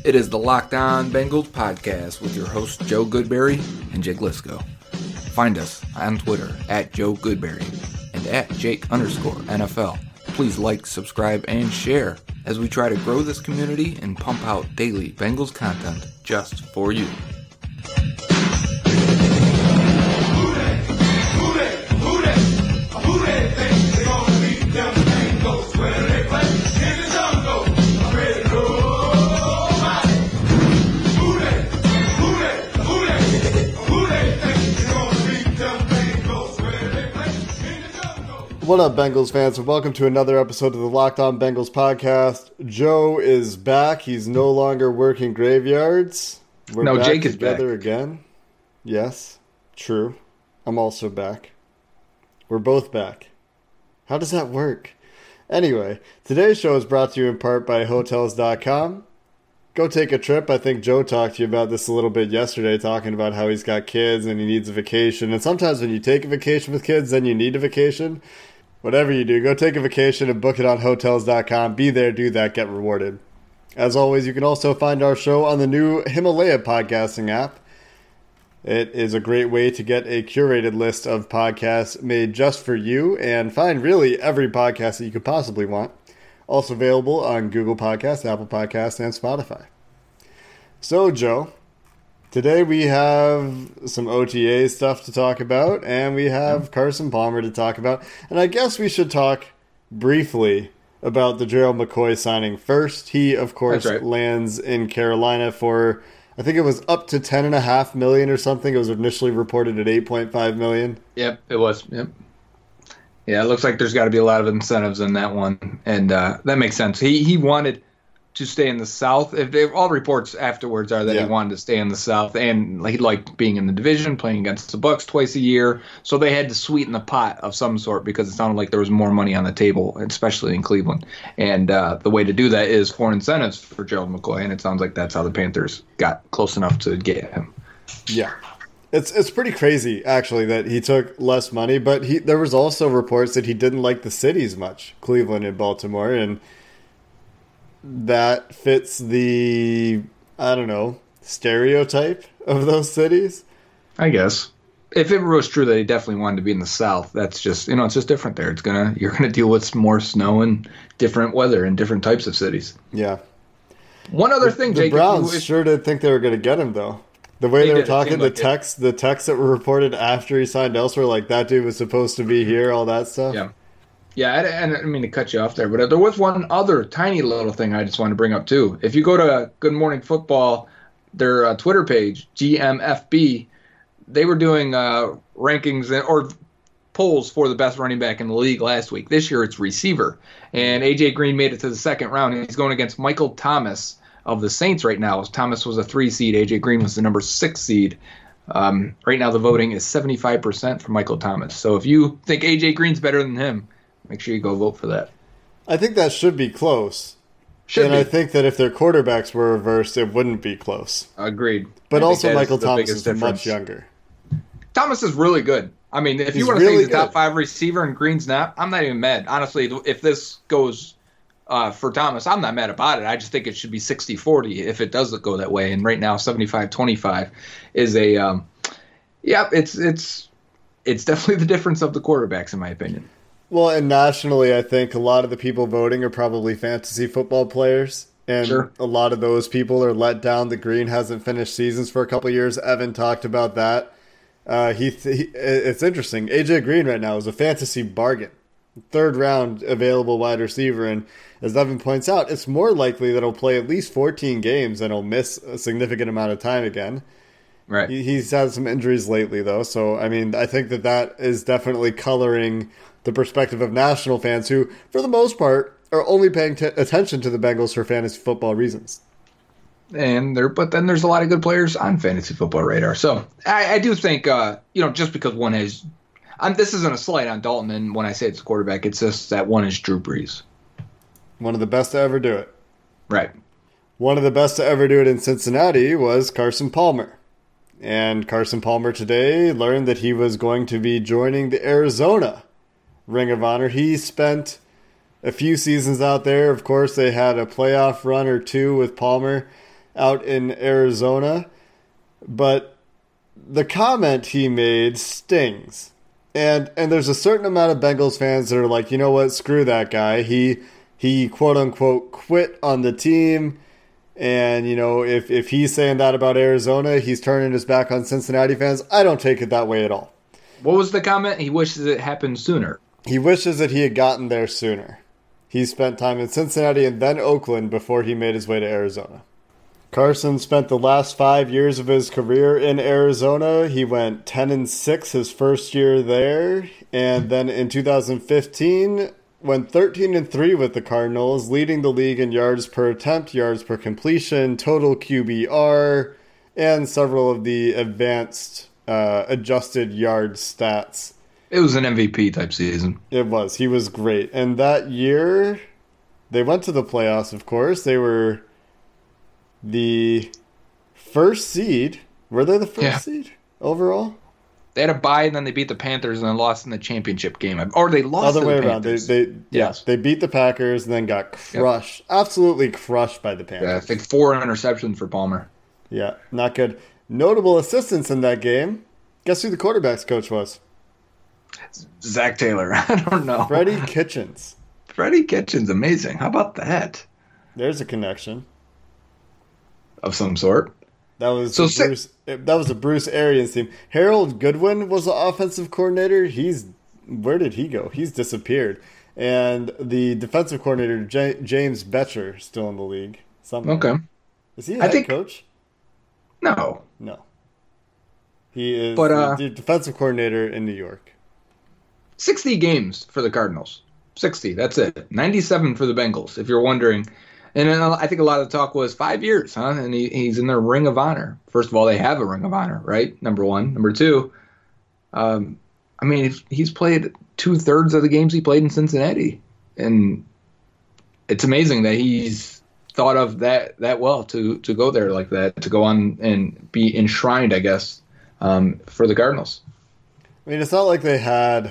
It is the Locked On Bengals podcast with your hosts Joe Goodberry and Jake Lisco. Find us on Twitter at Joe Goodberry and at Jake_NFL. Please like, subscribe, and share as we try to grow this community and pump out daily Bengals content just for you. What up, Bengals fans, and welcome to another episode of the Locked On Bengals podcast. Joe is back. He's no longer working graveyards. No, back Jake is together back again. Yes, true. I'm also back. We're both back. How does that work? Anyway, today's show is brought to you in part by Hotels.com. Go take a trip. I think Joe talked to you about this a little bit yesterday, talking about how he's got kids and he needs a vacation. And sometimes when you take a vacation with kids, then you need a vacation. Whatever you do, go take a vacation and book it on Hotels.com. Be there, do that, get rewarded. As always, you can also find our show on the new Himalaya podcasting app. It is a great way to get a curated list of podcasts made just for you and find really every podcast that you could possibly want. Also available on Google Podcasts, Apple Podcasts, and Spotify. So, Joe, today we have some OTA stuff to talk about, and we have Carson Palmer to talk about. And I guess we should talk briefly about the Gerald McCoy signing first. He, of course, lands in Carolina for, I think it was up to $10.5 million or something. It was initially reported at $8.5 million. Yep, it was. Yep. Yeah, it looks like there's got to be a lot of incentives in that one, and that makes sense. He wanted to stay in the South. All reports afterwards are that he wanted to stay in the South, and he liked being in the division, playing against the Bucs twice a year. So they had to sweeten the pot of some sort because it sounded like there was more money on the table, especially in Cleveland. And the way to do that is for incentives for Gerald McCoy, and it sounds like that's how the Panthers got close enough to get him. Yeah. It's pretty crazy, actually, that he took less money, but there was also reports that he didn't like the cities much, Cleveland and Baltimore, and that fits the, I don't know, stereotype of those cities. I guess. If it was true that he definitely wanted to be in the South, that's just, it's just different there. You're gonna deal with more snow and different weather in different types of cities. Yeah. One other thing, Jake. The Browns sure did think they were going to get him, though. The way they were talking, the texts that were reported after he signed elsewhere, like that dude was supposed to be here, all that stuff. Yeah. Yeah, I didn't mean to cut you off there, but there was one other tiny little thing I just wanted to bring up, too. If you go to Good Morning Football, their Twitter page, GMFB, they were doing rankings or polls for the best running back in the league last week. This year it's receiver. And A.J. Green made it to the second round. He's going against Michael Thomas of the Saints right now. Thomas was a 3 seed. A.J. Green was the number 6 seed. Right now the voting is 75% for Michael Thomas. So if you think A.J. Green's better than him, make sure you go vote for that. I think that should be close. I think that if their quarterbacks were reversed, it wouldn't be close. Agreed. But also Michael Thomas is much younger. Thomas is really good. I mean, if you want to say he's a top 5 receiver and Green's not, I'm not even mad. Honestly, if this goes for Thomas, I'm not mad about it. I just think it should be 60-40 if it does go that way. And right now, 75-25 is a it's definitely the difference of the quarterbacks, in my opinion. Well, and nationally, I think a lot of the people voting are probably fantasy football players. And a lot of those people are let down that Green hasn't finished seasons for a couple of years. Evan talked about that. It's interesting. A.J. Green right now is a fantasy bargain. 3rd round available wide receiver. And as Evan points out, it's more likely that he'll play at least 14 games and he'll miss a significant amount of time again. Right. He's had some injuries lately, though. So, I mean, I think that is definitely coloring the perspective of national fans who, for the most part, are only paying attention to the Bengals for fantasy football reasons. But then there's a lot of good players on fantasy football radar. So I do think, just because one is, this isn't a slight on Dalton, and when I say it's a quarterback, it's just that one is Drew Brees. One of the best to ever do it. Right. One of the best to ever do it in Cincinnati was Carson Palmer. And Carson Palmer today learned that he was going to be joining the Arizona Ring of Honor. He spent a few seasons out there. Of course, they had a playoff run or two with Palmer. out in Arizona. But the comment he made stings. And there's a certain amount of Bengals fans that are like, you know what, screw that guy. He quote unquote quit on the team. And, you know, if he's saying that about Arizona, he's turning his back on Cincinnati fans. I don't take it that way at all. What was the comment? He wishes it happened sooner. He wishes that he had gotten there sooner. He spent time in Cincinnati and then Oakland before he made his way to Arizona. Carson spent the last 5 years of his career in Arizona. He went 10-6 his first year there. And then in 2015, went 13-3 with the Cardinals, leading the league in yards per attempt, yards per completion, total QBR, and several of the advanced adjusted yard stats. It was an MVP type season. It was. He was great. And that year, they went to the playoffs, of course. They were the first seed. Were they the first seed overall? They had a bye, and then they beat the Panthers and then lost in the championship game. Or they lost Other way to the around. Panthers. They beat the Packers and then got crushed. Yep. Absolutely crushed by the Panthers. Yeah, I think 4 interceptions for Palmer. Yeah, not good. Notable assistants in that game. Guess who the quarterback's coach was? Zach Taylor. I don't know. Freddie Kitchens. Freddie Kitchens, amazing. How about that? There's a connection. Of some sort. That was a Bruce Arians team. Harold Goodwin was the offensive coordinator. Where did he go? He's disappeared. And the defensive coordinator, James Betcher, still in the league. Okay. Is he a head coach? No. He is the defensive coordinator in New York. 60 games for the Cardinals. 60, that's it. 97 for the Bengals, if you're wondering. And then I think a lot of the talk was 5 years, huh? And he's in the Ring of Honor. First of all, they have a Ring of Honor, right? Number one. Number two, he's played 2/3 of the games he played in Cincinnati. And it's amazing that he's thought of that well to go there like that, to go on and be enshrined, I guess, for the Cardinals. I mean, it's not like they had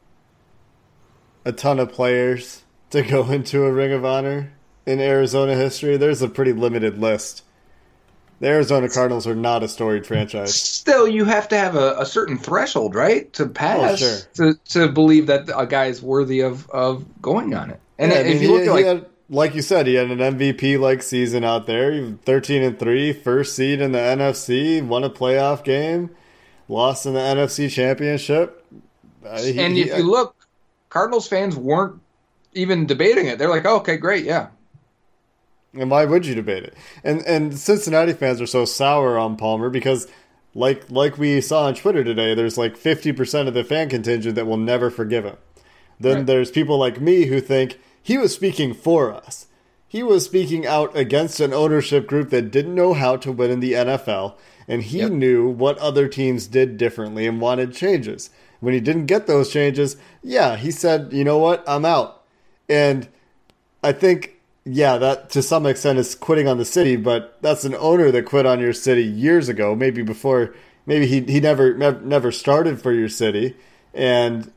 a ton of players to go into a Ring of Honor in Arizona history. There's a pretty limited list. The Arizona Cardinals are not a storied franchise. Still, you have to have a certain threshold, right, to pass to believe that a guy is worthy of going on it. And if you look like you said, he had an MVP-like season out there. 13-3, first seed in the NFC, won a playoff game, lost in the NFC Championship. If you look, Cardinals fans weren't even debating it. They're like, oh, okay, great, yeah. And why would you debate it? And Cincinnati fans are so sour on Palmer because, like we saw on Twitter today, there's like 50% of the fan contingent that will never forgive him. Then there's people like me who think he was speaking for us. He was speaking out against an ownership group that didn't know how to win in the NFL, and he knew what other teams did differently and wanted changes. When he didn't get those changes, he said, you know what, I'm out. And I think, that to some extent is quitting on the city, but that's an owner that quit on your city years ago, maybe he never started for your city, and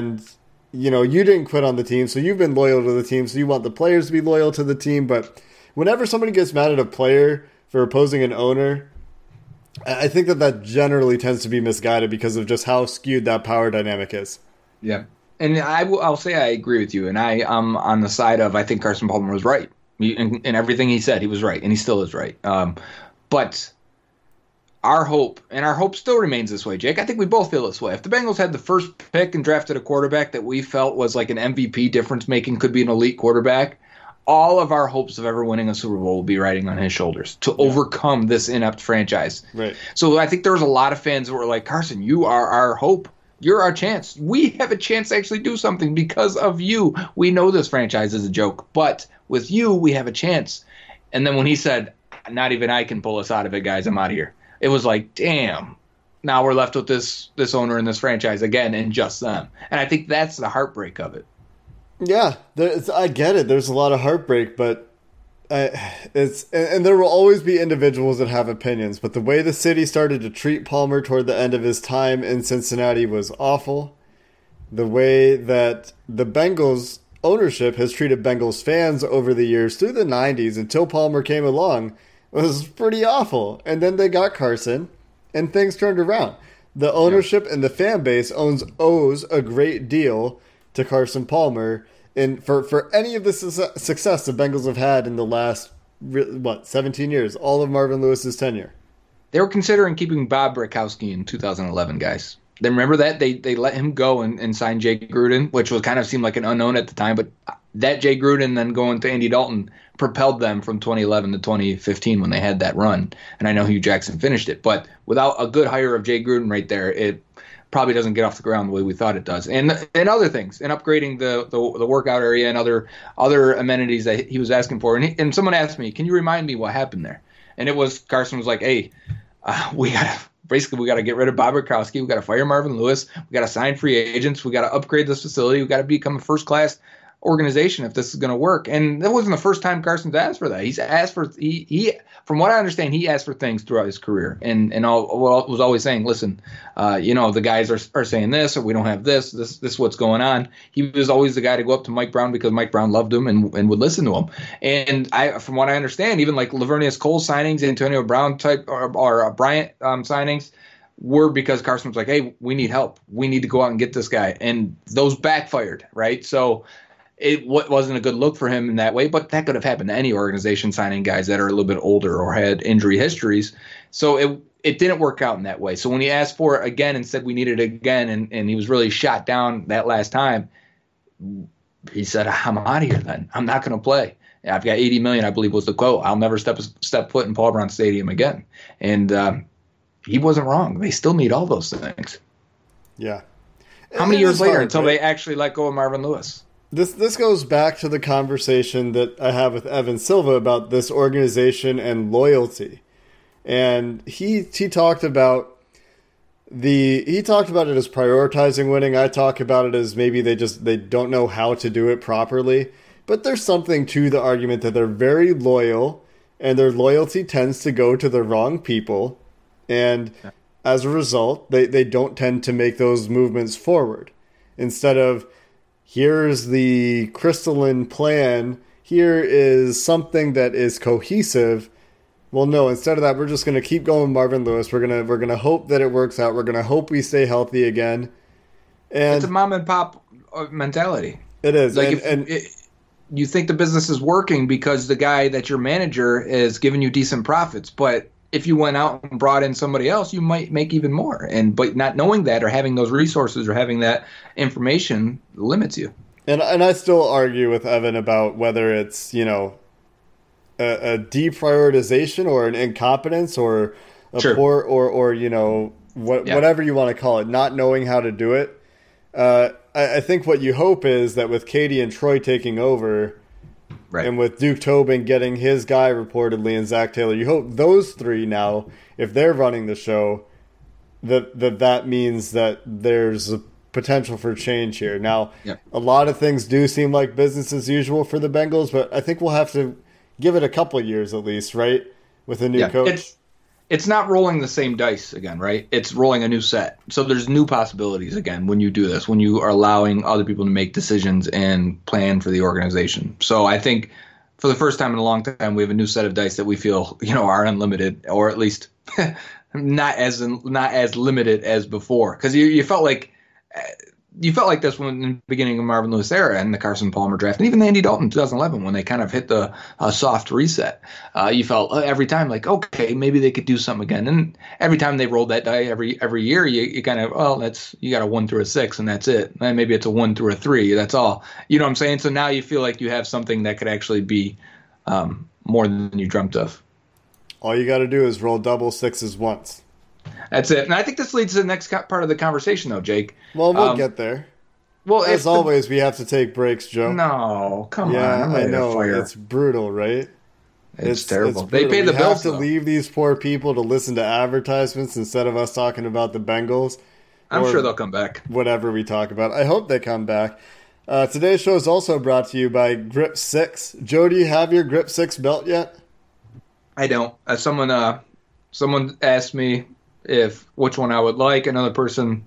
you didn't quit on the team, so you've been loyal to the team, so you want the players to be loyal to the team. But whenever somebody gets mad at a player for opposing an owner, I think that generally tends to be misguided because of just how skewed that power dynamic is. Yeah. And I'll say I agree with you, and I'm on the side of I think Carson Palmer was right. In everything he said, he was right, and he still is right. But our hope still remains this way, Jake. I think we both feel this way. If the Bengals had the first pick and drafted a quarterback that we felt was like an MVP difference-making, could be an elite quarterback, all of our hopes of ever winning a Super Bowl will be riding on his shoulders to overcome this inept franchise. Right. So I think there was a lot of fans that were like, Carson, you are our hope. You're our chance. We have a chance to actually do something because of you. We know this franchise is a joke, but with you, we have a chance. And then when he said, not even I can pull us out of it, guys, I'm out of here. It was like, damn, now we're left with this owner in this franchise again and just them. And I think that's the heartbreak of it. Yeah, I get it. There's a lot of heartbreak, but and there will always be individuals that have opinions, but the way the city started to treat Palmer toward the end of his time in Cincinnati was awful. The way that the Bengals ownership has treated Bengals fans over the years through the 90s until Palmer came along was pretty awful. And then they got Carson, and things turned around. The ownership and the fan base owes a great deal to Carson Palmer, and for any of the success the Bengals have had in the last 17 years, all of Marvin Lewis's tenure. They were considering keeping Bob Brakowski in 2011, guys. They remember that they let him go and sign Jay Gruden, which was kind of seemed like an unknown at the time, but that Jay Gruden then going to Andy Dalton propelled them from 2011 to 2015 when they had that run. And I know Hugh Jackson finished it, but without a good hire of Jay Gruden right there, it probably doesn't get off the ground the way we thought it does. And other things, and upgrading the workout area and other amenities that he was asking for. And someone asked me, can you remind me what happened there? And it was Carson was like, hey, we got to get rid of Bob Brakowski. We got to fire Marvin Lewis. We got to sign free agents. We got to upgrade this facility. We got to become a first-class organization if this is going to work. And that wasn't the first time Carson's asked for that. He's asked for he from what I understand, he asked for things throughout his career, and was always saying, listen, the guys are saying this, or we don't have this is what's going on. He was always the guy to go up to Mike Brown because Mike Brown loved him and would listen to him. And from what I understand, even like Lavernius Cole signings, Antonio Brown type or Bryant signings were because Carson was like, hey, we need help. We need to go out and get this guy. And those backfired, right? So it wasn't a good look for him in that way, but that could have happened to any organization signing guys that are a little bit older or had injury histories. So it didn't work out in that way. So when he asked for it again and said we need it again, and he was really shot down that last time, he said, I'm out of here then. I'm not going to play. I've got $80 million, I believe was the quote. I'll never step foot in Paul Brown Stadium again. And he wasn't wrong. They still need all those things. Yeah. How many years later until they actually let go of Marvin Lewis? This goes back to the conversation that I have with Evan Silva about this organization and loyalty. And he talked about it as prioritizing winning. I talk about it as maybe they don't know how to do it properly. But there's something to the argument that they're very loyal, and their loyalty tends to go to the wrong people. And as a result, they don't tend to make those movements forward. Instead of, here's the crystalline plan, here is something that is cohesive. Well, no, instead of that, we're just going to keep going with Marvin Lewis. We're going to hope that it works out. We're going to hope we stay healthy again. And it's a mom and pop mentality. It is. Like you think the business is working because the guy that's your manager is giving you decent profits, but if you went out and brought in somebody else, you might make even more. But not knowing that or having those resources or having that information limits you. And I still argue with Evan about whether it's, a deprioritization or an incompetence or a poor or whatever you want to call it, not knowing how to do it. I think what you hope is that with Katie and Troy taking over, right, and with Duke Tobin getting his guy reportedly and Zach Taylor, you hope those three now, if they're running the show, that means that there's a potential for change here. Now, a lot of things do seem like business as usual for the Bengals, but I think we'll have to give it a couple of years at least, right, with a new coach. It's not rolling the same dice again, right? It's rolling a new set. So there's new possibilities again when you do this, when you are allowing other people to make decisions and plan for the organization. So I think for the first time in a long time, we have a new set of dice that we feel, are unlimited, or at least not as limited as before. Because you felt like this when in the beginning of Marvin Lewis era and the Carson Palmer draft, and even the Andy Dalton 2011 when they kind of hit the soft reset. You felt every time like, okay, maybe they could do something again. And every time they rolled that die every year, you kind of, you got a 1 through a 6 and that's it. And maybe it's a 1 through a 3. That's all. You know what I'm saying? So now you feel like you have something that could actually be more than you dreamt of. All you got to do is roll double sixes once. That's it. And I think this leads to the next part of the conversation, though, Jake. Well, we'll get there. Well, as always, we have to take breaks, Joe. No, come on. I know. It's brutal, right? It's terrible. They pay the bills. We have to leave these poor people to listen to advertisements instead of us talking about the Bengals. I'm sure they'll come back. Whatever we talk about. I hope they come back. Today's show is also brought to you by Grip 6. Joe, do you have your Grip 6 belt yet? I don't. Someone asked me which one I would like. Another person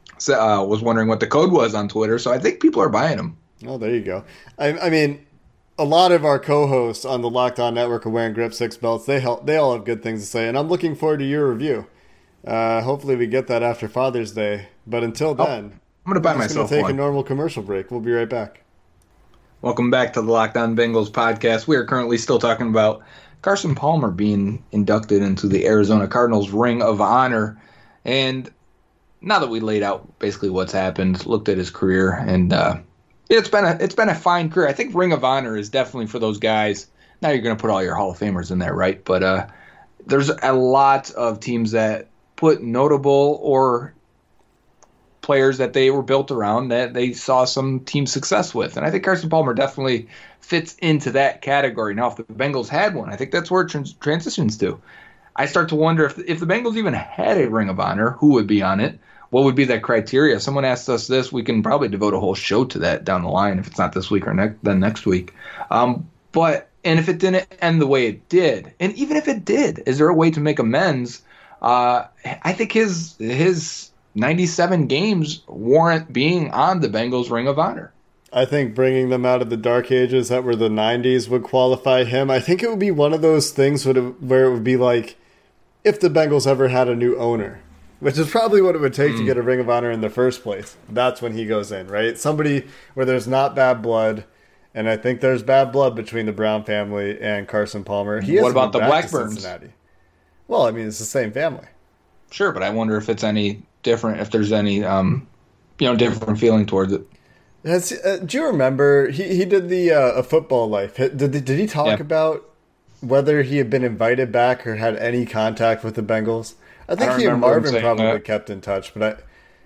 was wondering what the code was on Twitter, so I think people are buying them. Oh, there you go. I mean, a lot of our co-hosts on the Locked On Network are wearing Grip 6 belts. They all have good things to say, and I'm looking forward to your review. Hopefully we get that after Father's Day. But until then, I'm going to buy I'm myself going to take one. a normal commercial break. We'll be right back. Welcome back to the Locked On Bengals podcast. We are currently still talking about Carson Palmer being inducted into the Arizona Cardinals Ring of Honor. And now that we laid out basically what's happened, looked at his career, and it's been a fine career. I think Ring of Honor is definitely for those guys. Now you're going to put all your Hall of Famers in there, right? But there's a lot of teams that put notable or players that they were built around that they saw some team success with. And I think Carson Palmer definitely fits into that category. Now, if the Bengals had one, I think that's where it transitions to. I start to wonder if the Bengals even had a Ring of Honor, who would be on it? What would be that criteria? Someone asked us this. We can probably devote a whole show to that down the line if it's not this week or then next week. And if it didn't end the way it did, and even if it did, is there a way to make amends? I think his 97 games warrant being on the Bengals Ring of Honor. I think bringing them out of the dark ages that were the 90s would qualify him. I think it would be one of those things where it would be like if the Bengals ever had a new owner, which is probably what it would take to get a Ring of Honor in the first place. That's when he goes in, right? Somebody where there's not bad blood, and I think there's bad blood between the Brown family and Carson Palmer. What about the Blackburns? Well, I mean, it's the same family. Sure, but I wonder if it's any different, if there's any different feeling towards it. Do you remember he did the A Football Life? Did he talk about whether he had been invited back or had any contact with the Bengals? I think he and Marvin probably kept in touch, but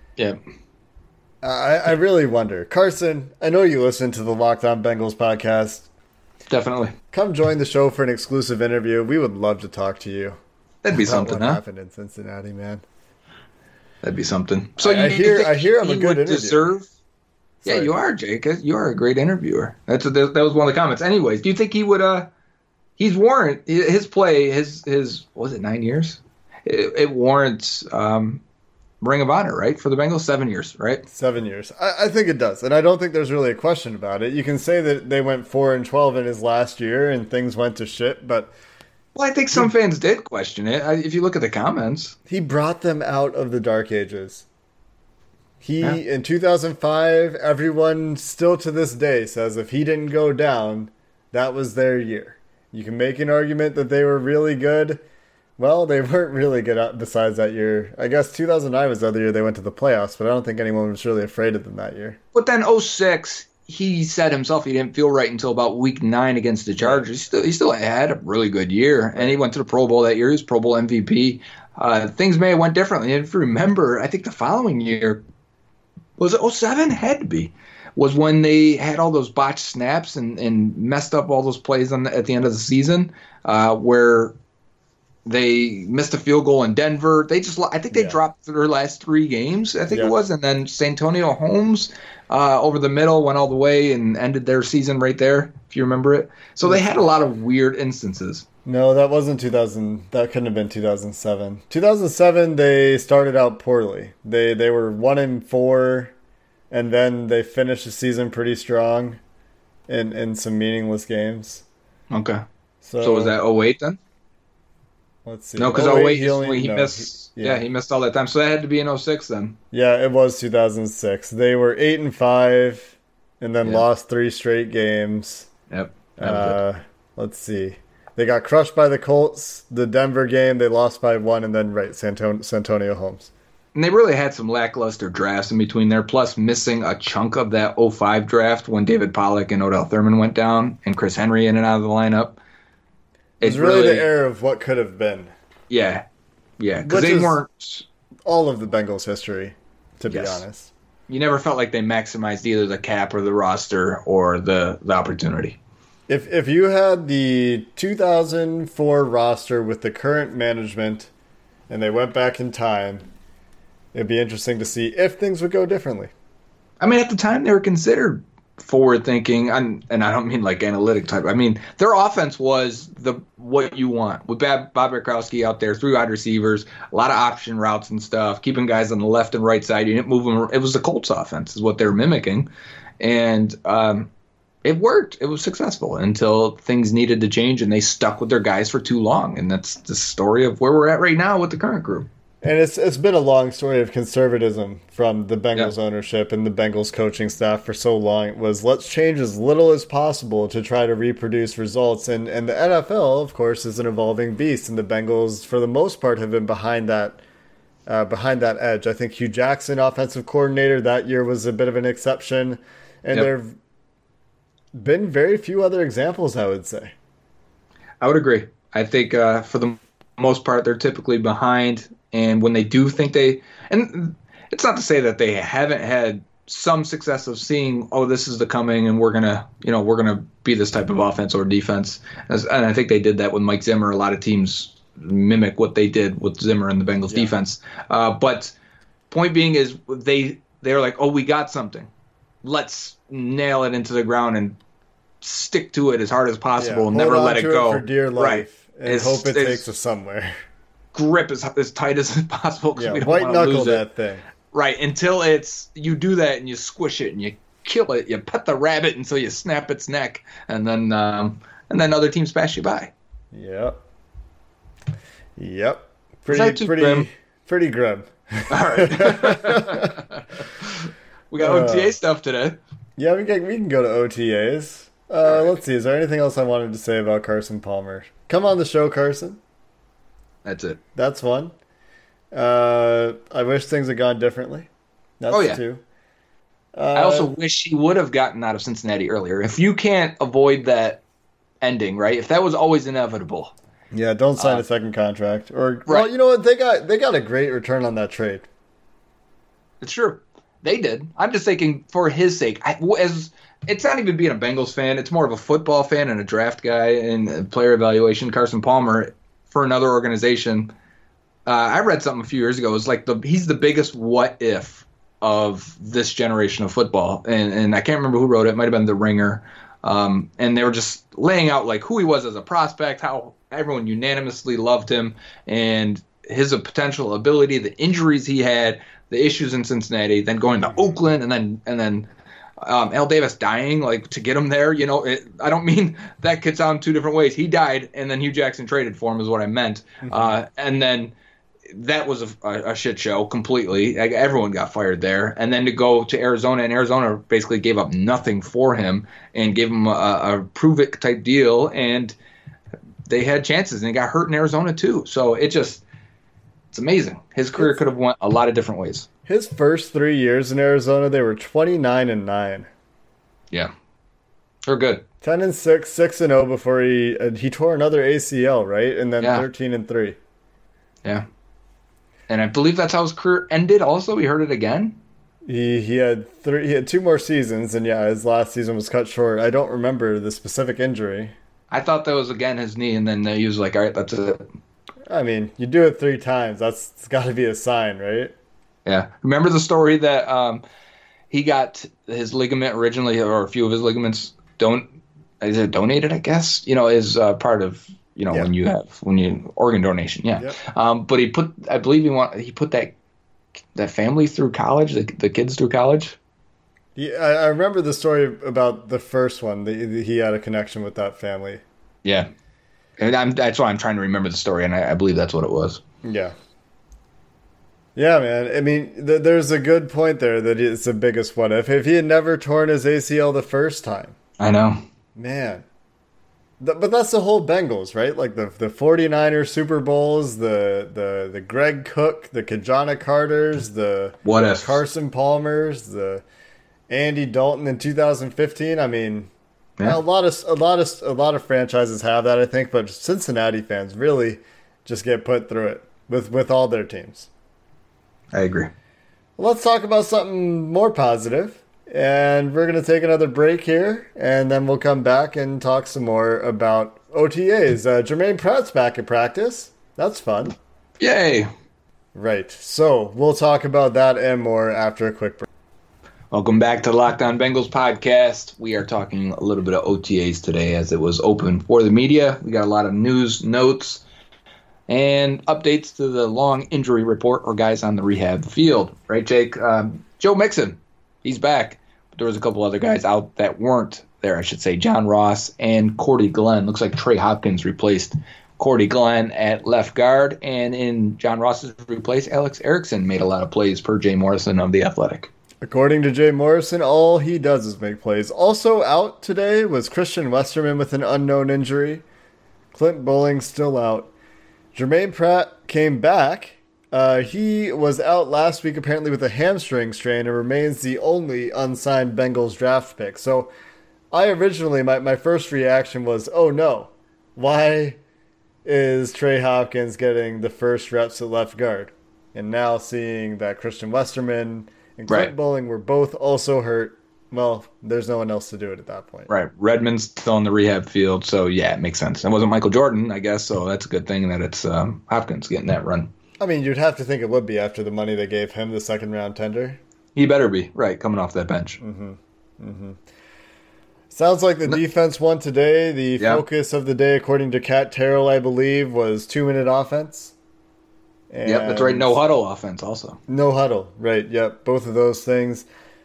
I really wonder. Carson, I know you listen to the Locked On Bengals podcast. Definitely. Come join the show for an exclusive interview. We would love to talk to you. That'd be something, what happened in Cincinnati, man. That'd be something. So I hear I'm a good interviewer. Yeah, you are, Jake. You are a great interviewer. That was one of the comments. Anyways, do you think he would? He's warrant his play. His was it 9 years? It warrants Ring of Honor, right? For the Bengals, 7 years, right? 7 years. I think it does, and I don't think there's really a question about it. You can say that they went 4-12 in his last year, and things went to shit, but. Well, I think some fans did question it. If you look at the comments, he brought them out of the dark ages. In 2005, everyone still to this day says if he didn't go down, that was their year. You can make an argument that they were really good. Well, they weren't really good besides that year. I guess 2009 was the other year they went to the playoffs, but I don't think anyone was really afraid of them that year. But then 2006, he said himself he didn't feel right until about week 9 against the Chargers. He still had a really good year, and he went to the Pro Bowl that year. He was Pro Bowl MVP. Things may have went differently. And if you remember, I think the following year, was it 2007? Had to be. Was when they had all those botched snaps and messed up all those plays at the end of the season where they missed a field goal in Denver. I think they dropped their last 3 games, I think it was. And then Santonio Holmes over the middle went all the way and ended their season right there, if you remember it. So they had a lot of weird instances. No, that wasn't 2000. That couldn't have been 2007. 2007, they started out poorly. They were 1-4, and then they finished the season pretty strong in some meaningless games. Okay. So was that 2008 then? Let's see. No, because 2008 he missed. Yeah, he missed all that time. So that had to be in 2006 then. Yeah, it was 2006. They were 8-5, and then lost 3 straight games. Yep. Let's see. They got crushed by the Colts. The Denver game, they lost by 1, and then Santonio Holmes. And they really had some lackluster drafts in between there, plus missing a chunk of that 2005 draft when David Pollock and Odell Thurman went down and Chris Henry in and out of the lineup. It was really the era of what could have been. Yeah, because they weren't all of the Bengals history, to be honest. You never felt like they maximized either the cap or the roster or the opportunity. If you had the 2004 roster with the current management and they went back in time, it'd be interesting to see if things would go differently. I mean, at the time they were considered forward-thinking, and I don't mean like analytic type. I mean, their offense was what you want. With Bob Gronkowski out there, 3 wide receivers, a lot of option routes and stuff, keeping guys on the left and right side. You didn't move them. It was the Colts offense is what they were mimicking. And it worked. It was successful until things needed to change, and they stuck with their guys for too long. And that's the story of where we're at right now with the current group. And it's been a long story of conservatism from the Bengals ownership and the Bengals coaching staff for so long. It was, let's change as little as possible to try to reproduce results. And the NFL, of course, is an evolving beast, and the Bengals, for the most part, have been behind that edge. I think Hugh Jackson, offensive coordinator, that year was a bit of an exception. And there have been very few other examples, I would say. I would agree. I think for the most part, they're typically behind. And when they do think and it's not to say that they haven't had some success of seeing, oh, this is the coming, and we're gonna be this type of offense or defense. And I think they did that with Mike Zimmer. A lot of teams mimic what they did with Zimmer and the Bengals defense. But point being is they're like, oh, we got something. Let's nail it into the ground and stick to it as hard as possible and never let it go. For dear life, and hope it takes us somewhere. Grip as tight as possible because we don't white want to knuckle lose that it. Thing. Right, until you do that and you squish it and you kill it, you pet the rabbit until you snap its neck, and then other teams pass you by. Yep. Pretty grim. All right. We got OTA stuff today. Yeah, we can go to OTAs. Right. Let's see. Is there anything else I wanted to say about Carson Palmer? Come on the show, Carson. That's it. That's one. I wish things had gone differently. That's two. I also wish he would have gotten out of Cincinnati earlier. If you can't avoid that ending, right? If that was always inevitable. Yeah, don't sign a second contract. Well, you know what? They got a great return on that trade. It's true. They did. I'm just thinking for his sake. It's not even being a Bengals fan. It's more of a football fan and a draft guy and player evaluation. Carson Palmer for another organization. I read something a few years ago. It was like he's the biggest what if of this generation of football. And I can't remember who wrote it. It might have been The Ringer. And they were just laying out like who he was as a prospect, how everyone unanimously loved him, and his potential ability, the injuries he had, the issues in Cincinnati, then going to Oakland, and then Al Davis dying, like to get him there. You know, I don't mean that could sound two different ways. He died, and then Hugh Jackson traded for him, is what I meant. And then that was a shit show completely. Everyone got fired there, and then to go to Arizona, and Arizona basically gave up nothing for him and gave him a prove it type deal, and they had chances, and he got hurt in Arizona too. So it's amazing. His career could have went a lot of different ways. His first 3 years in Arizona, they were 29-9. Yeah, they're good. 10-6, 6-0 before he tore another ACL, right? And then 13-3. Yeah, and I believe that's how his career ended. Also, we heard it again. He had 2 more seasons, and his last season was cut short. I don't remember the specific injury. I thought that was again his knee, and then he was like, "All right, that's it." I mean, you do it 3 times. That's got to be a sign, right? Yeah. Remember the story that he got his ligament originally, or a few of his ligaments donated, I guess, is part of, when you organ donation. Yeah. Yep. But I believe he put that family through college, the kids through college. Yeah, I remember the story about the first one. He had a connection with that family. Yeah. And that's why I'm trying to remember the story, and I believe that's what it was. Yeah. Yeah, man. I mean, there's a good point there that it's the biggest what if. If he had never torn his ACL the first time. I know. Man. But that's the whole Bengals, right? Like the 49ers Super Bowls, the Greg Cook, the Kajana Carters, the what if Carson Palmers, the Andy Dalton in 2015. I mean, a lot of franchises have that, I think, but Cincinnati fans really just get put through it with all their teams. I agree. Well, let's talk about something more positive, and we're going to take another break here, and then we'll come back and talk some more about OTAs. Jermaine Pratt's back at practice. That's fun. Yay. Right. So we'll talk about that and more after a quick break. Welcome back to Locked On Bengals podcast. We are talking a little bit of OTAs today as it was open for the media. We got a lot of news, notes, and updates to the long injury report or guys on the rehab field. Right, Jake? Joe Mixon, he's back. But there was a couple other guys out that weren't I should say, John Ross and Cordy Glenn. Looks like Trey Hopkins replaced Cordy Glenn at left guard, and in John Ross's replace, Alex Erickson made a lot of plays per Jay Morrison of The Athletic. According to Jay Morrison, all he does is make plays. Also out today was Christian Westerman with an unknown injury. Clint Bowling still out. Jermaine Pratt came back. He was out last week apparently with a hamstring strain and remains the only unsigned Bengals draft pick. So I originally, my first reaction was, oh no, why is Trey Hopkins getting the first reps at left guard? And now seeing that Christian Westerman and Clint Bowling were both also hurt, well, there's no one else to do it at that point. Right. Redmond's still in the rehab field, so yeah, it makes sense. It wasn't Michael Jordan, I guess, so that's a good thing that it's Hopkins getting that run. I mean, you'd have to think it would be after the money they gave him, the second-round tender. He better be, right, coming off that bench. Sounds like the defense won today. The focus of the day, according to Cat Terrell, I believe, was 2-minute offense. And yep, that's right. No huddle offense also. No huddle, right. Yep, both of those things.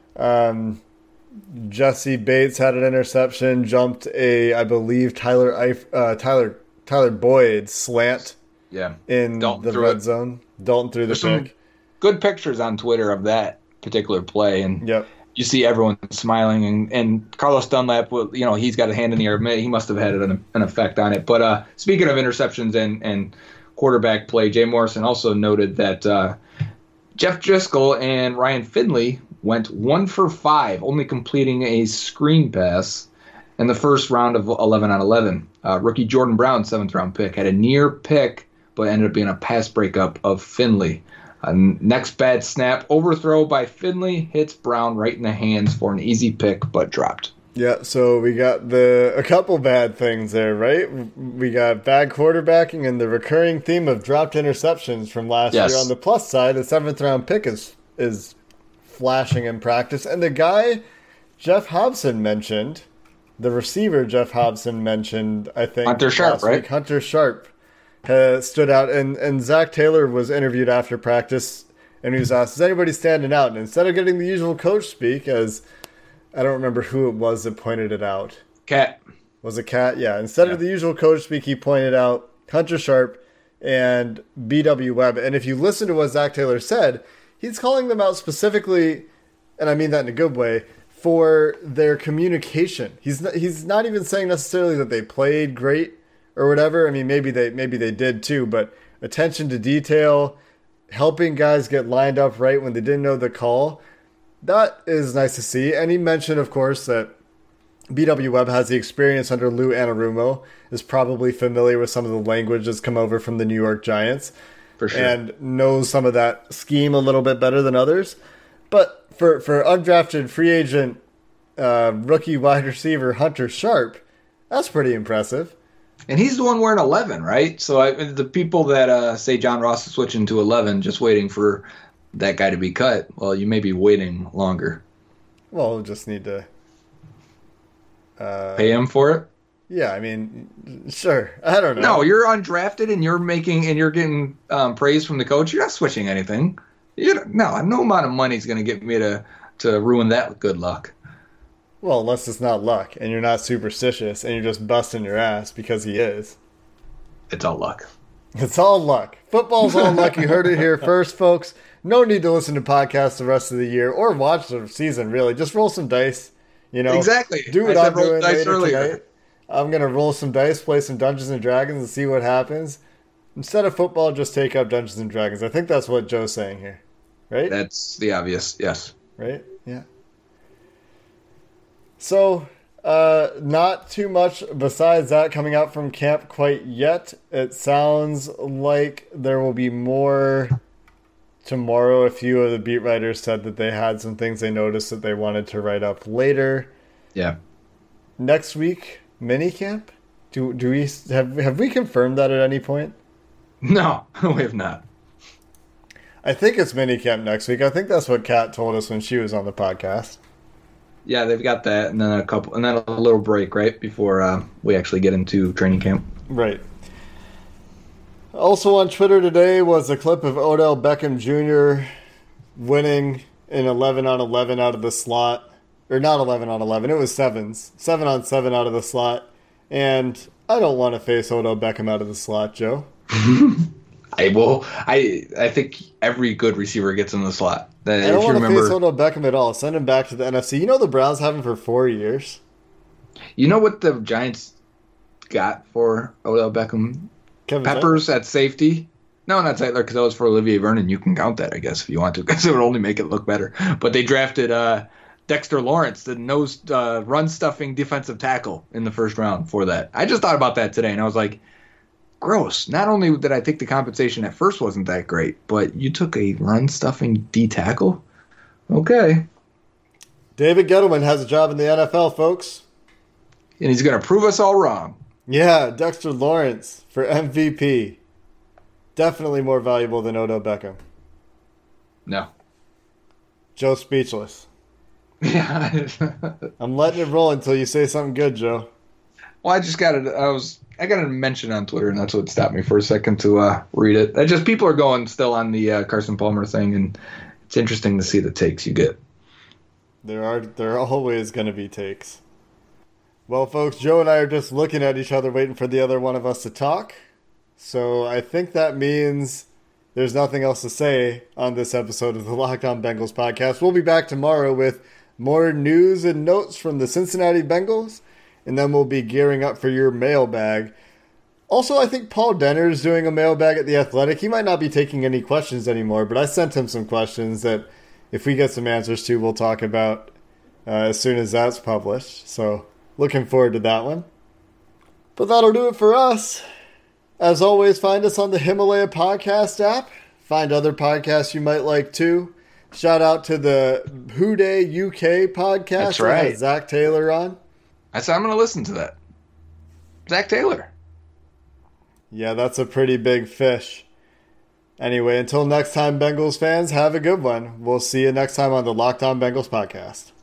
Jesse Bates had an interception, jumped I believe, Tyler Boyd slant in the red zone. Dalton threw the pick. Good pictures on Twitter of that particular play, and you see everyone smiling. And Carlos Dunlap, he's got a hand in the air. He must have had an effect on it. But speaking of interceptions and quarterback play, Jay Morrison also noted that Jeff Driscoll and Ryan Finley went 1 for 5, only completing a screen pass in the first round of 11 on 11. Rookie Jordan Brown, 7th-round pick, had a near pick, but ended up being a pass breakup of Finley. Next bad snap, overthrow by Finley, hits Brown right in the hands for an easy pick, but dropped. Yeah, so we got a couple bad things there, right? We got bad quarterbacking and the recurring theme of dropped interceptions from last year. On the plus side, the 7th-round pick is flashing in practice. And the guy Jeff Hobson mentioned, the receiver Jeff Hobson mentioned, I think, Hunter Sharp, right? Hunter Sharp stood out. And Zach Taylor was interviewed after practice, and he was asked, is anybody standing out? And instead of getting the usual coach speak, as I don't remember who it was that pointed it out. Cat. Was it Cat? Yeah. Instead of the usual coach speak, he pointed out Hunter Sharp and B.W. Webb. And if you listen to what Zach Taylor said, he's calling them out specifically, and I mean that in a good way, for their communication. He's not even saying necessarily that they played great or whatever. I mean, maybe they did too, but attention to detail, helping guys get lined up right when they didn't know the call, that is nice to see. And he mentioned, of course, that B.W. Webb has the experience under Lou Anarumo, is probably familiar with some of the language that's come over from the New York Giants. For sure. And knows some of that scheme a little bit better than others. But for undrafted free agent rookie wide receiver Hunter Sharp, that's pretty impressive. And he's the one wearing 11, right? So the people that say John Ross is switching to 11, just waiting for that guy to be cut, well, you may be waiting longer. Well, we'll just need to pay him for it. Yeah, I mean, sure. I don't know. No, you're undrafted and you're getting praise from the coach. You're not switching anything. No amount of money is going to get me to ruin that good luck. Well, unless it's not luck and you're not superstitious and you're just busting your ass because he is. It's all luck. It's all luck. Football's all luck. You heard it here first, folks. No need to listen to podcasts the rest of the year or watch the season, really. Just roll some dice. Exactly. Do what I'm doing later tonight. I'm going to roll some dice, play some Dungeons & Dragons, and see what happens. Instead of football, just take up Dungeons & Dragons. I think that's what Joe's saying here. Right? That's the obvious, yes. Right? Yeah. So, not too much besides that coming out from camp quite yet. It sounds like there will be more tomorrow. A few of the beat writers said that they had some things they noticed that they wanted to write up later. Yeah. Next week, minicamp? Do we have we confirmed that at any point? No, we have not. I think it's minicamp next week. I think that's what Kat told us when she was on the podcast. Yeah, they've got that, and then a little break right before we actually get into training camp. Right. Also on Twitter today was a clip of Odell Beckham Jr. winning an 11 on 11 out of the slot Or not 11 on 11. It was 7s. 7 on 7 out of the slot. And I don't want to face Odell Beckham out of the slot, Joe. I think every good receiver gets in the slot. I don't want to face Odell Beckham at all. Send him back to the NFC. You know the Browns have him for 4 years? You know what the Giants got for Odell Beckham? Kevin Peppers at safety. No, not Zeitler, because that was for Olivier Vernon. You can count that, I guess, if you want to, because it would only make it look better. But they drafted Dexter Lawrence, the nose run-stuffing defensive tackle, in the first round for that. I just thought about that today, and I was like, gross. Not only did I think the compensation at first wasn't that great, but you took a run-stuffing D-tackle? Okay. David Gettleman has a job in the NFL, folks. And he's going to prove us all wrong. Yeah, Dexter Lawrence for MVP. Definitely more valuable than Odell Beckham. No. Joe speechless. Yeah. I'm letting it roll until you say something good, Joe. Well, I got a mention on Twitter, and that's what stopped me for a second to read it. People are going still on the Carson Palmer thing, and it's interesting to see the takes you get. There are always going to be takes. Well, folks, Joe and I are just looking at each other, waiting for the other one of us to talk. So I think that means there's nothing else to say on this episode of the Locked On Bengals podcast. We'll be back tomorrow with more news and notes from the Cincinnati Bengals, and then we'll be gearing up for your mailbag. Also, I think Paul Denner is doing a mailbag at The Athletic. He might not be taking any questions anymore, but I sent him some questions that if we get some answers to, we'll talk about as soon as that's published. So looking forward to that one. But that'll do it for us. As always, find us on the Himalaya Podcast app. Find other podcasts you might like too. Shout out to the Who Day UK podcast. That's right. That has Zach Taylor on. I said I'm going to listen to that. Zach Taylor. Yeah, that's a pretty big fish. Anyway, until next time, Bengals fans, have a good one. We'll see you next time on the Locked On Bengals podcast.